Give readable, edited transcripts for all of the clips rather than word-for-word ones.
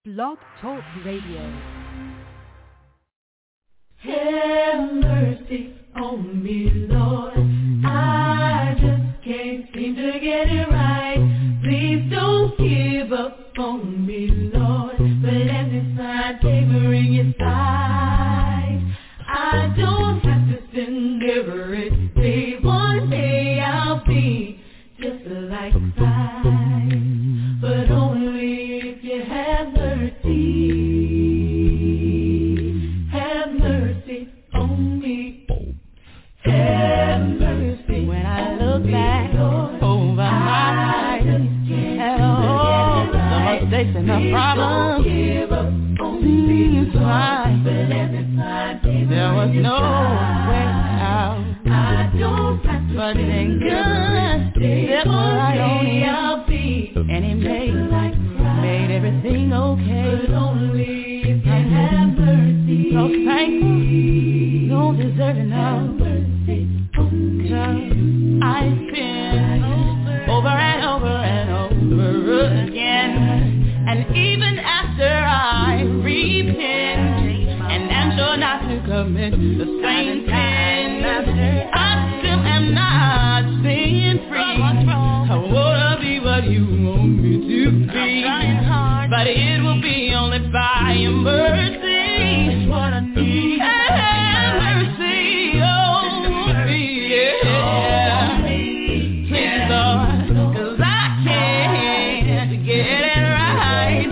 Blog Talk Radio. Have mercy on me, Lord. I just can't seem to get it right. Please don't give up on me, Lord. But let me find favor in your sight. I don't have to sin every day. One day I'll be just like Christ. But only if you have mercy. Have mercy on me. Have mercy. When I look back over my life at all the mistakes and the problems seems like there was no way out. But then God stepped right on in, and He made everything okay. But only if you have mercy. So thankful, don't deserve it now. I've been over and over and over again, and even after I repent and am sure not to commit the same sin, I still am not staying free. I wanna be what you want me to be, but it will be only by your mercy. That's what I need. Have mercy on me, yeah. Please, Lord, 'cause I can't get it right.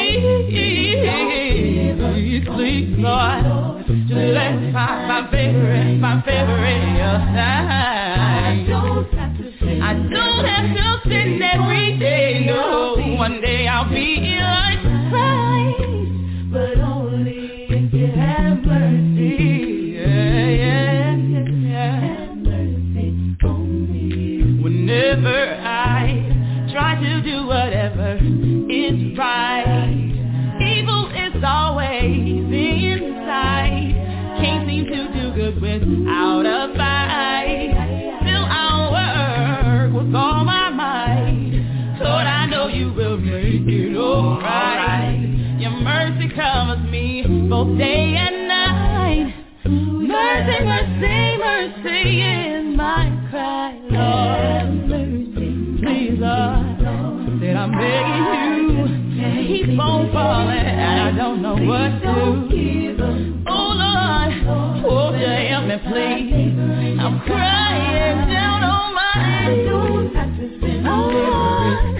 Please, Lord, just let me find my favor in your sight. I don't have to sin every day, no. One day I'll be like Christ, but only if you have mercy. Yeah. Have mercy on me. Whenever I try to do whatever is right, evil is always inside. Can't seem to do good without a fight. Still I'll work with all my might. Lord, I know you will make it alright. Your mercy covers me both day and night. Mercy, mercy, mercy is my cry, Lord. Please, Lord, that I'm begging you, keep on falling, and I don't know what to do. Oh Lord, won't you help me, please? I'm crying down on my knees. Oh Lord,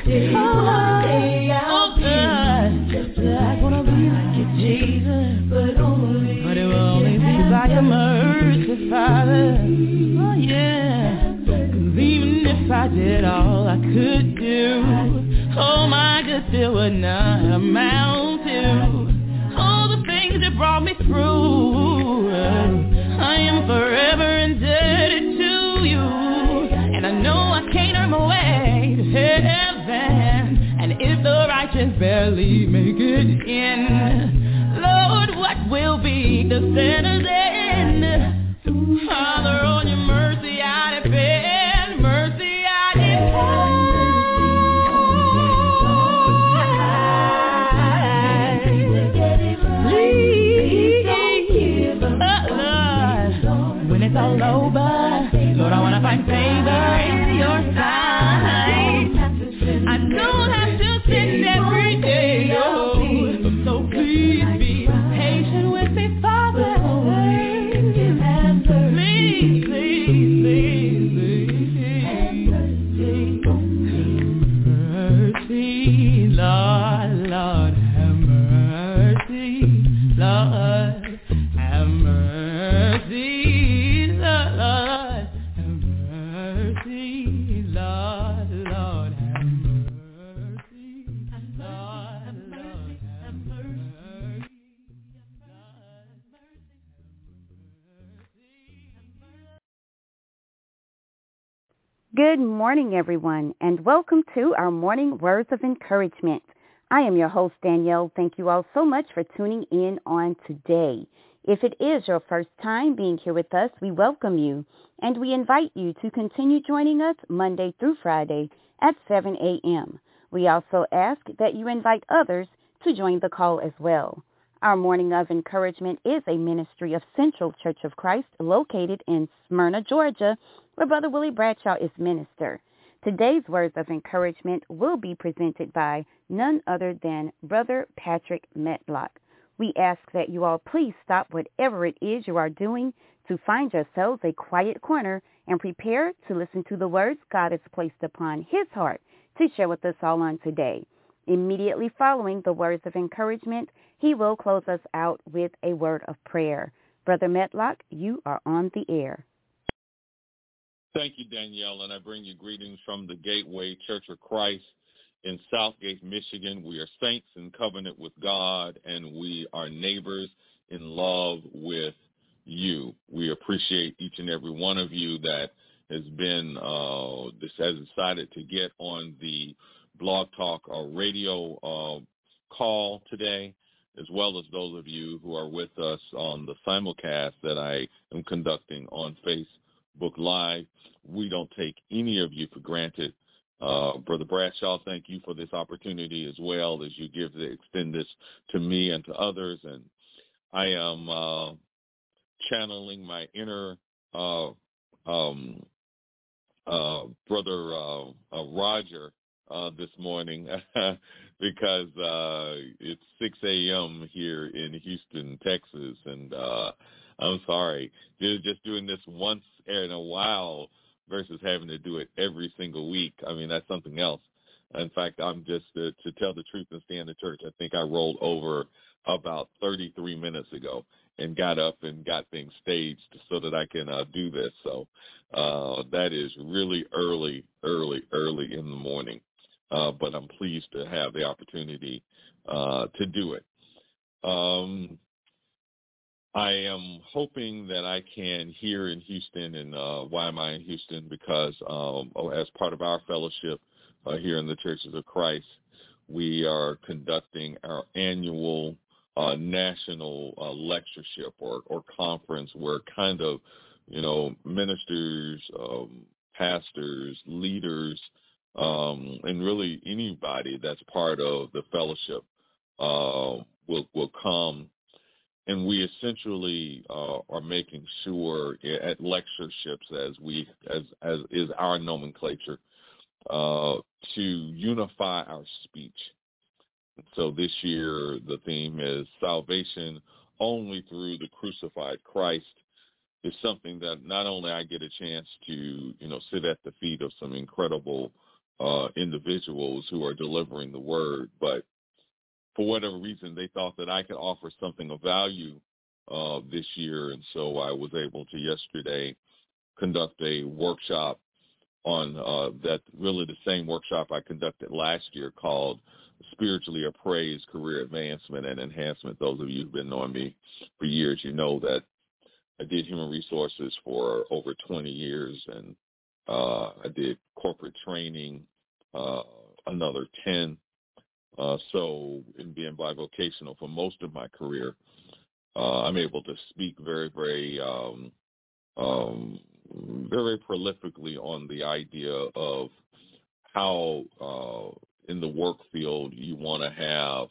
I wanna be like you, Jesus, but it will only be by your mercy, Father. Oh yeah, 'cause even if I did all I could do, oh my good still would not amount to all the things that brought me through. I am forever indebted to you, and I know I can't earn my way to heaven. And if the righteous barely make it in, Lord, what will be the sinner's end? Father, on your mercy I depend, mercy I depend. When it's all over, Lord, I wanna find favor in your sight. I don't have to sin every day, oh, so please be patient with me, Father. Please, please, please, please. Mercy, Lord, Lord, have mercy, Lord, have mercy. Good morning, everyone, and welcome to our morning words of encouragement. I am your host, Danielle. Thank you all so much for tuning in on today. If it is your first time being here with us, we welcome you, and we invite you to continue joining us Monday through Friday at 7 a.m. We also ask that you invite others to join the call as well. Our Morning of Encouragement is a ministry of Central Church of Christ located in Smyrna, Georgia, where Brother Willie Bradshaw is minister. Today's words of encouragement will be presented by none other than Brother Patrick Metlock. We ask that you all please stop whatever it is you are doing to find yourselves a quiet corner and prepare to listen to the words God has placed upon his heart to share with us all on today. Immediately following the words of encouragement, he will close us out with a word of prayer. Brother Metlock, you are on the air. Thank you, Danielle, and I bring you greetings from the Gateway Church of Christ in Southgate, Michigan. We are saints in covenant with God, and we are neighbors in love with you. We appreciate each and every one of you that has decided to get on the Blog Talk radio call today, as well as those of you who are with us on the simulcast that I am conducting on Facebook Live. We don't take any of you for granted. Brother Bradshaw, thank you for this opportunity as well as you extend this to me and to others. And I am channeling my inner brother Roger this morning because it's 6 a.m. here in Houston, Texas, and I'm sorry, just doing this once in a while versus having to do it every single week. I mean, that's something else. In fact, I'm just, to tell the truth and stay in the church, I think I rolled over about 33 minutes ago and got up and got things staged so that I can do this. So that is really early in the morning. But I'm pleased to have the opportunity to do it. I am hoping that I can here in Houston, and why am I in Houston? Because as part of our fellowship here in the Churches of Christ, we are conducting our annual national lectureship or conference where kind of, ministers, pastors, leaders, and really anybody that's part of the fellowship will come. And we essentially are making sure at lectureships, as is our nomenclature, to unify our speech. So this year the theme is salvation only through the crucified Christ. Is something that not only I get a chance to sit at the feet of some incredible individuals who are delivering the word, but for whatever reason, they thought that I could offer something of value this year. And so I was able to yesterday conduct a workshop on that, really the same workshop I conducted last year, called Spiritually Appraised Career Advancement and Enhancement. Those of you who've been knowing me for years, you know that I did human resources for over 20 years, and I did corporate training another 10. So in being bivocational for most of my career, I'm able to speak very, very, very prolifically on the idea of how in the work field you want to have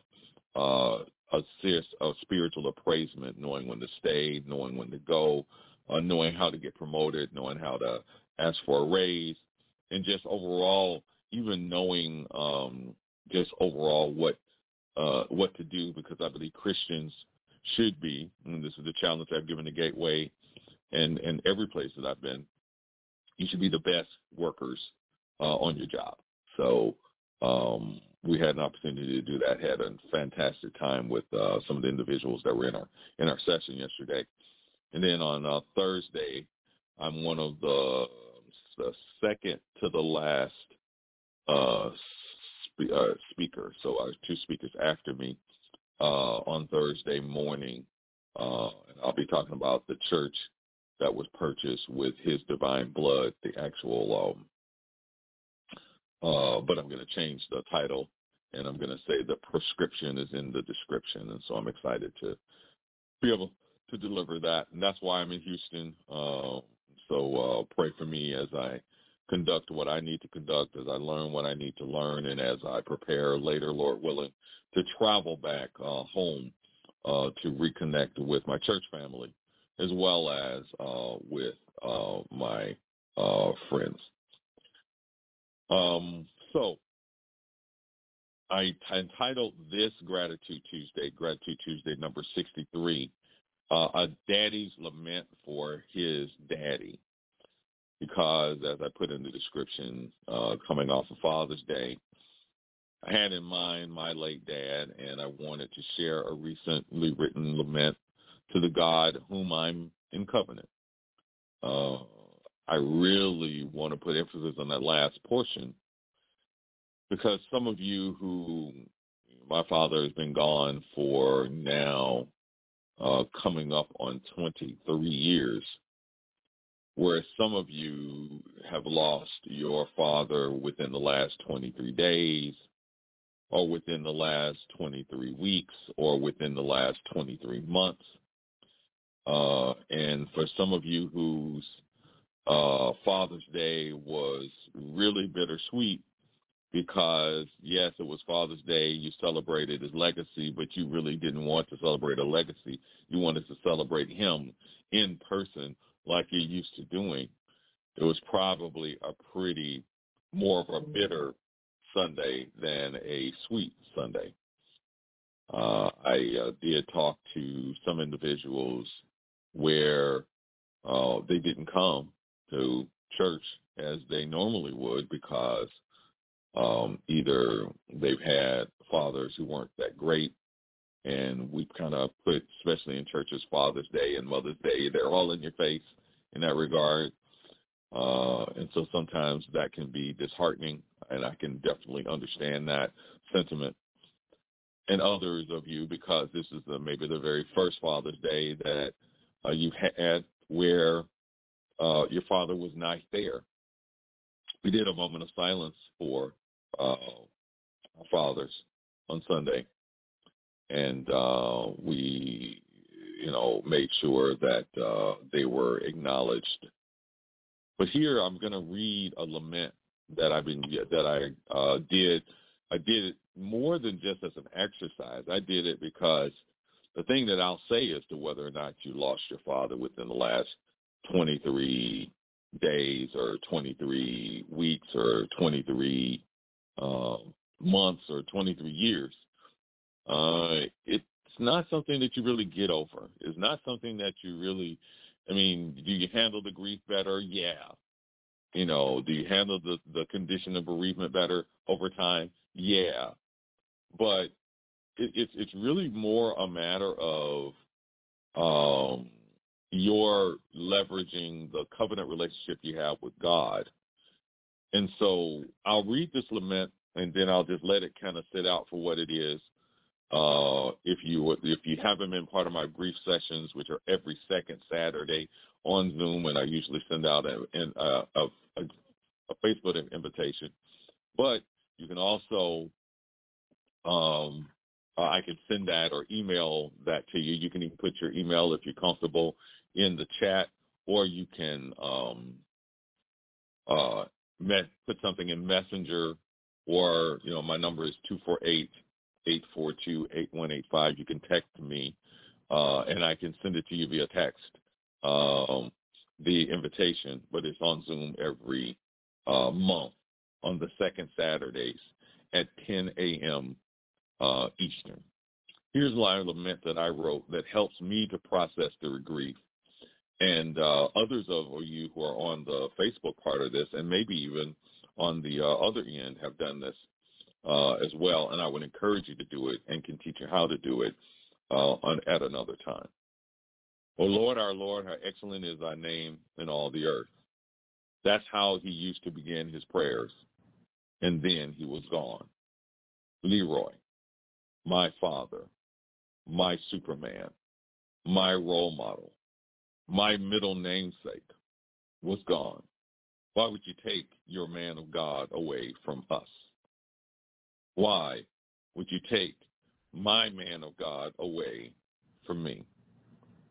a spiritual appraisement, knowing when to stay, knowing when to go, knowing how to get promoted, knowing how to ask for a raise, and just overall, even knowing just overall what to do, because I believe Christians should be, and this is the challenge I've given the Gateway and every place that I've been, you should be the best workers on your job. So we had an opportunity to do that, had a fantastic time with some of the individuals that were in our session yesterday. And then on Thursday, I'm one of the second to the last speaker. So I was two speakers after me on Thursday morning. And I'll be talking about the church that was purchased with his divine blood, the actual, but I'm going to change the title, and I'm going to say the prescription is in the description. And so I'm excited to be able to deliver that. And that's why I'm in Houston. So pray for me as I conduct what I need to conduct, as I learn what I need to learn, and as I prepare later, Lord willing, to travel back home to reconnect with my church family, as well as with my friends. So I entitled this Gratitude Tuesday number 63, A Daddy's Lament for His Daddy. Because, as I put in the description, coming off of Father's Day, I had in mind my late dad, and I wanted to share a recently written lament to the God whom I'm in covenant. I really want to put emphasis on that last portion, because some of you who, my father has been gone for now coming up on 23 years, whereas some of you have lost your father within the last 23 days, or within the last 23 weeks, or within the last 23 months. And for some of you whose Father's Day was really bittersweet, because, yes, it was Father's Day, you celebrated his legacy, but you really didn't want to celebrate a legacy. You wanted to celebrate him in person like you're used to doing. It was probably a pretty more of a bitter Sunday than a sweet Sunday. I did talk to some individuals where they didn't come to church as they normally would, because either they've had fathers who weren't that great, and we kind of put, especially in churches, Father's Day and Mother's Day, they're all in your face in that regard. And so sometimes that can be disheartening, and I can definitely understand that sentiment. And others of you, because this is maybe the very first Father's Day that you had where your father was not there. We did a moment of silence for our fathers on Sunday, and we, made sure that they were acknowledged. But here I'm going to read a lament that I did. I did it more than just as an exercise. I did it because the thing that I'll say as to whether or not you lost your father within the last 23 days or 23 weeks or 23 months or 23 years, it's not something that you really get over. It's not something that you really, do you handle the grief better? Yeah. Do you handle the condition of bereavement better over time? Yeah. But it's really more a matter of your leveraging the covenant relationship you have with God. And so I'll read this lament, and then I'll just let it kind of sit out for what it is. If you haven't been part of my grief sessions, which are every second Saturday on Zoom, and I usually send out a Facebook invitation, but you can also I can send that or email that to you. You can even put your email, if you're comfortable, in the chat, or you can put something in Messenger, or my number is 248-842-8185. You can text me, and I can send it to you via text, the invitation, but it's on Zoom every month on the second Saturdays at 10 a.m. Eastern. Here's a line of lament that I wrote that helps me to process the grief. And others of you who are on the Facebook part of this, and maybe even on the other end, have done this as well. And I would encourage you to do it, and can teach you how to do it at another time. O Lord, our Lord, how excellent is thy name in all the earth. That's how he used to begin his prayers. And then he was gone. Leroy, my father, my Superman, my role model, my middle namesake, was gone. Why would you take your man of God away from us? Why would you take my man of God away from me?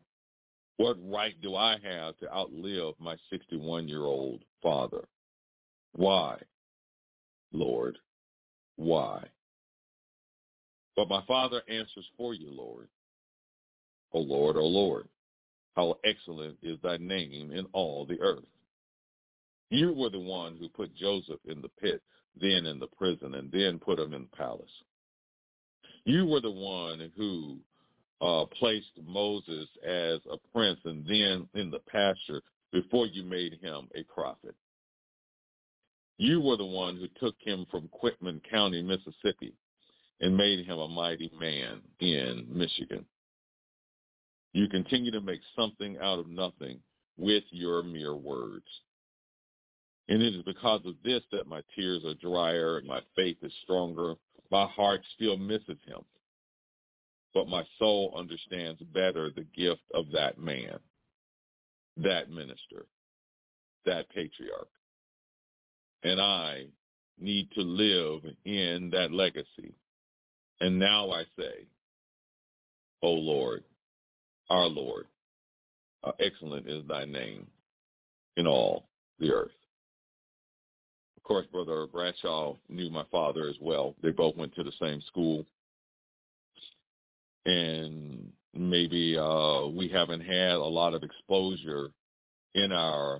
What right do I have to outlive my 61-year-old father? Why, Lord? Why? But my Father answers for you, Lord. O Lord, O Lord, how excellent is thy name in all the earth. You were the one who put Joseph in the pit, then in the prison, and then put him in the palace. You were the one who placed Moses as a prince and then in the pasture before you made him a prophet. You were the one who took him from Quitman County, Mississippi, and made him a mighty man in Michigan. You continue to make something out of nothing with your mere words. And it is because of this that my tears are drier and my faith is stronger. My heart still misses him. But my soul understands better the gift of that man, that minister, that patriarch. And I need to live in that legacy. And now I say, O Lord, our Lord, how excellent is thy name in all the earth. Of course, Brother Bradshaw knew my father as well. They both went to the same school. And maybe we haven't had a lot of exposure in our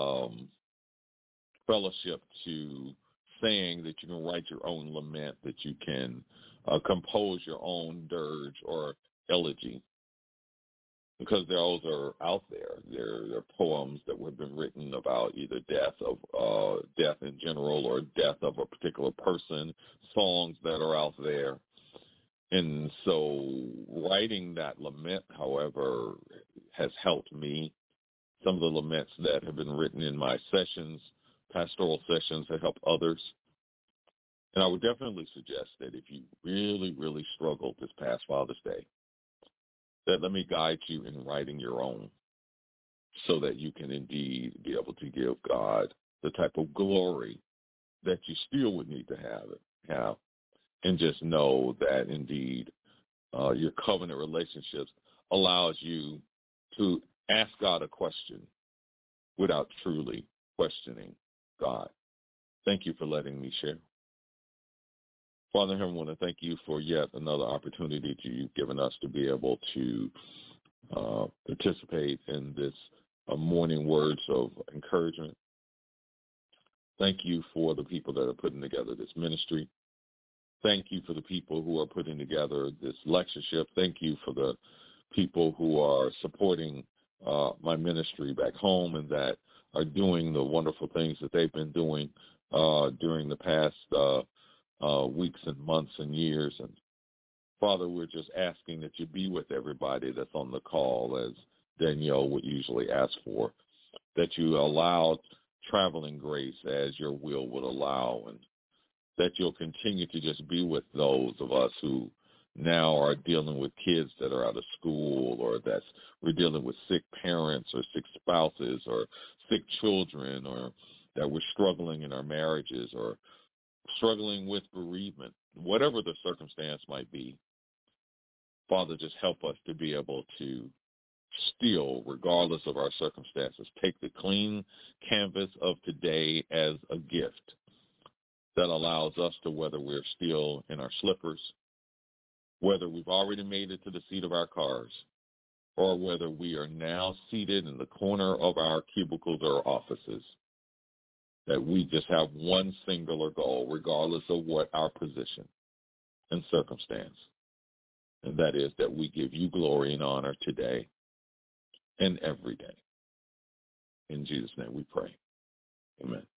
fellowship to saying that you can write your own lament, that you can compose your own dirge or elegy, because those are out there. They're poems that have been written about either death in general or death of a particular person, songs that are out there. And so writing that lament, however, has helped me. Some of the laments that have been written in my sessions, pastoral sessions, have helped others. And I would definitely suggest that if you really, really struggled this past Father's Day, that let me guide you in writing your own so that you can indeed be able to give God the type of glory that you still would need to have. And just know that indeed your covenant relationships allows you to ask God a question without truly questioning God. Thank you for letting me share. Father in heaven, I want to thank you for yet another opportunity that you've given us to be able to participate in this morning words of encouragement. Thank you for the people that are putting together this ministry. Thank you for the people who are putting together this lectureship. Thank you for the people who are supporting my ministry back home and that are doing the wonderful things that they've been doing during the past weeks and months and years. And Father, we're just asking that you be with everybody that's on the call, as Danielle would usually ask for, that you allow traveling grace as your will would allow, and that you'll continue to just be with those of us who now are dealing with kids that are out of school, or we're dealing with sick parents or sick spouses or sick children, or that we're struggling in our marriages or struggling with bereavement, whatever the circumstance might be. Father, just help us to be able to still, regardless of our circumstances, take the clean canvas of today as a gift that allows us to, whether we're still in our slippers, whether we've already made it to the seat of our cars, or whether we are now seated in the corner of our cubicles or offices, that we just have one singular goal, regardless of what our position and circumstance, and that is that we give you glory and honor today and every day. In Jesus' name we pray. Amen.